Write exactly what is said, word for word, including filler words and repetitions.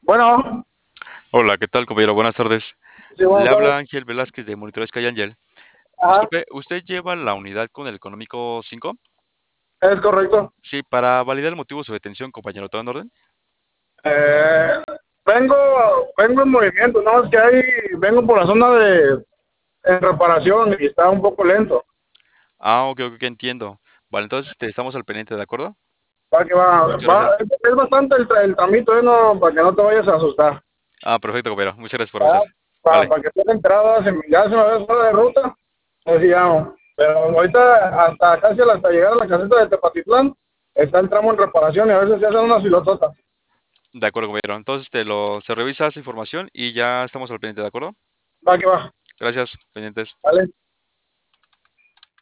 Bueno, Hola, ¿qué tal, compañero? Buenas tardes. sí, Le buenas tardes. habla Ángel Velázquez de Monitores Calle Ángel. Ajá, Disculpe, ¿usted lleva la unidad con el económico cinco? es correcto. Sí, para validar el motivo de su detención, compañero, ¿todo en orden? Eh, vengo, vengo en movimiento, no es que ahí vengo por la zona de en reparación y está un poco lento. Ah, ok, ok, entiendo. Vale, entonces este, estamos al pendiente, ¿de acuerdo? Va que va, Muchas va, gracias. es, es bastante el, tra- el tramito, eh, no, para que no te vayas a asustar. Ah, perfecto, compañero. Muchas gracias por ¿Verdad? avisar. Para, Vale, para que estés enterado, se me- ya se me ve fuera de ruta, decíamos. Pero ahorita, hasta casi hasta llegar a la caseta de Tepatitlán, está el tramo en reparación y a veces se hacen unas filototas. de acuerdo, compañero. Entonces este, lo, se revisa esa información y ya estamos al pendiente, ¿de acuerdo? Va que va, Gracias, pendientes. ¿vale?